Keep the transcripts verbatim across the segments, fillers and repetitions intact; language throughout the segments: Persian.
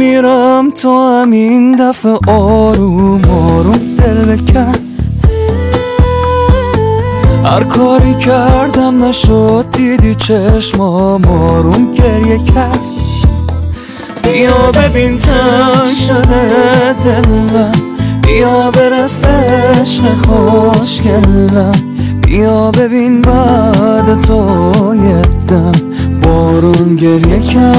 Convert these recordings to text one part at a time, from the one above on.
میمیرم تو همین دفعه آروم آروم دل بکن. هر کاری کردم نشد دیدی چشمام آروم گریه کرد. بیا ببین تنگ شده دلم، بیا برست عشق خوشگلم. بیا ببین بعد تو یه دم بارون گریه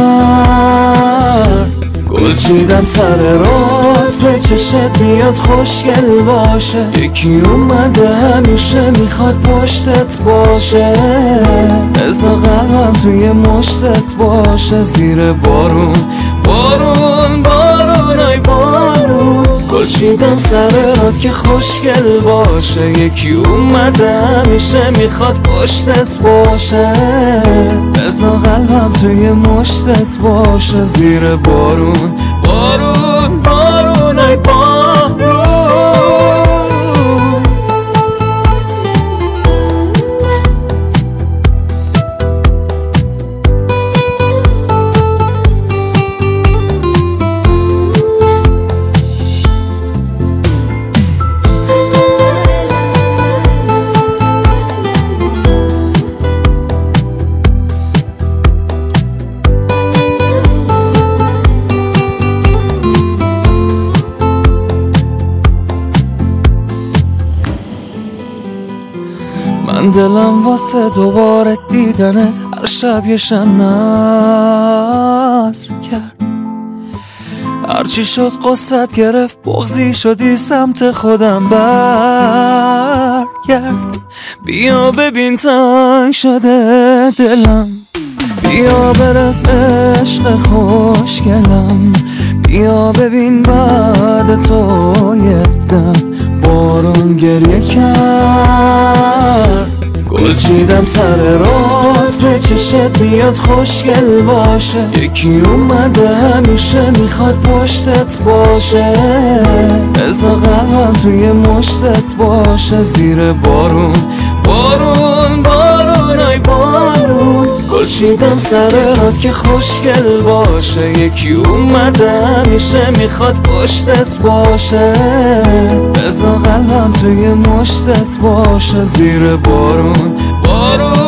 کرد. گل چیدم سر رات به چشت میاد خوشگل باشه. یکی اومده همیشه میخواد پشتت باشه. بذار قلبم توی مشتت باشه. زیر بارون بارون بارون ای بارون. گل چیدم سر رات که خوشگل باشه. یکی اومده همیشه میخواد پشتت باشه. بذار قلبم توی مشتت باشه. زیر بارون بارون بارون ای بارون. من دلم واسه دوباره دیدنت هر شب یه شب نظر کرد. هرچی شد قصت گرفت بغضی شدی سمت خودم برگرد. بیا ببین تنگ شده دلم، بیا برس عشق خوشگلم. بیا ببین بعد تو یه دم بارون گریه کرد. گل چیدم سر رات به چشت میاد خوشگل باشه. یکی اومده همیشه میخواد پشتت باشه. بذار قلبم توی مشتت باشه. زیر بارون بارون بارون ای بارون. گل چیدم سر رات که خوشگل باشه. یکی اومده همیشه میخواد پشتت باشه. بذار قلبم توی مشتت باشه. زیر بارون بارون